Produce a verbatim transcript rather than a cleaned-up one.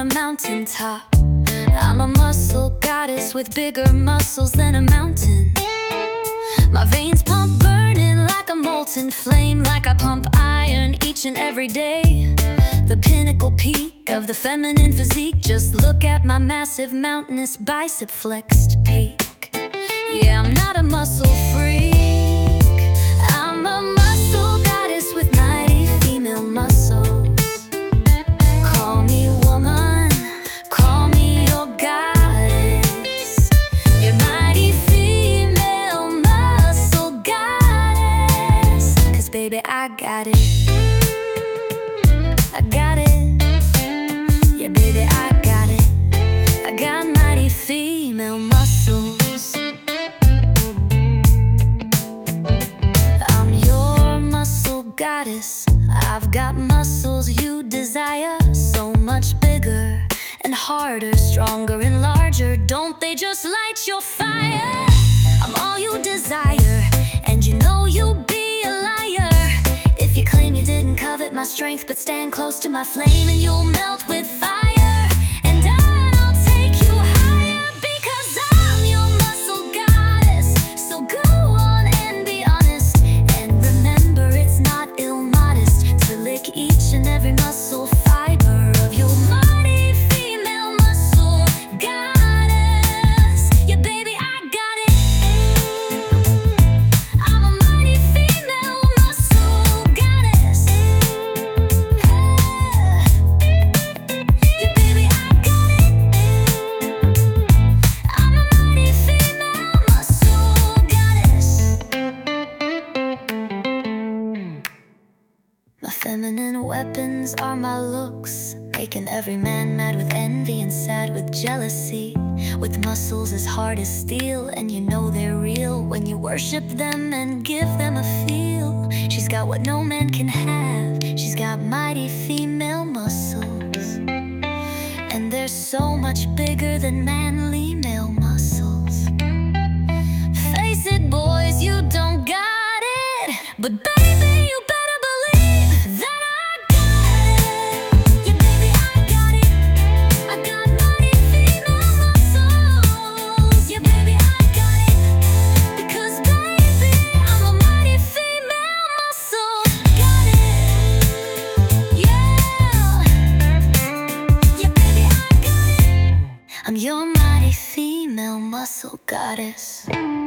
mountaintop. I'm a muscle goddess with bigger muscles than a mountain. My veins pump burning like a molten flame, like I pump iron each and every day. The pinnacle peak of the feminine physique. Just look at my massive mountainous bicep flexed peak. Yeah, I'm not a muscle freak. I'm a muscle goddess with mighty female muscles. Call me woman, call me your goddess. Your mighty female muscle goddess. 'Cause baby, I got it, I got it. Yeah, baby, I got it. I got mighty female muscles. I'm your muscle goddess. I've got muscles you desire, so much bigger and harder, stronger and larger. Don't they just light your fire? I'm all you desire, and you know you'll be a liar if you claim you didn't covet my strength, but stand close to my flame and you'll melt with fire. And I'll take you higher because I'm your muscle goddess. So go on and be honest, and remember it's not ill-modest to lick each and every muscle fiber of your mighty female muscle goddess. Yeah, baby, I got it. I'm a mighty female muscle goddess. Yeah, baby, I got it. I'm a mighty female muscle goddess. My feminine weapons are my looks, making every man mad with envy and sad with jealousy. With muscles as hard as steel, and you know they're real when you worship them and give them a feel. She's got what no man can have. She's got mighty female muscles, and they're so much bigger than manly male muscles. Face it, boys, you don't got it, but baby, you better believe that I got it. Yeah, baby, I got it. I got mighty female muscles. Yeah, baby, I got it. Because baby, I'm a mighty female muscle. Got it. Yeah. Yeah, baby, I got it. I'm your mighty female muscle goddess.